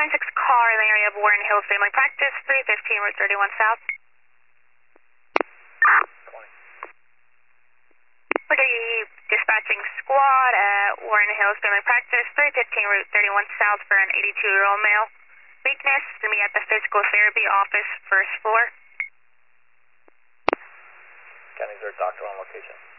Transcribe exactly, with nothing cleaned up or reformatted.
six car in the area of Warren Hills Family Practice, three fifteen Route thirty-one South. Okay, dispatching squad at Warren Hills Family Practice, three fifteen Route thirty-one South for an eighty-two-year-old male. Weakness, to me at the physical therapy office, first floor. Can I exert doctor on location?